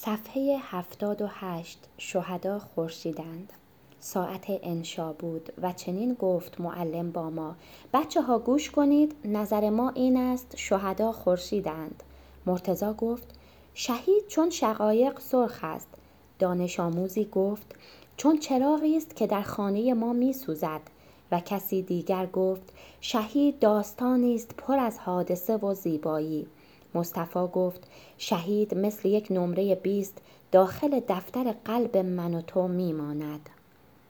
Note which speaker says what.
Speaker 1: صفحه 78. شهدا خورشیدند. ساعت انشا بود و چنین گفت معلم با ما: بچه ها گوش کنید، نظر ما این است شهدا خورشیدند. مرتضی گفت: شهید چون شقایق سرخ است. دانش آموزی گفت: چون چراغی است که در خانه ما می سوزد. و کسی دیگر گفت: شهید داستانی است پر از حادثه و زیبایی. مصطفی گفت: شهید مثل یک نمره 20 داخل دفتر قلب من و تو می ماند.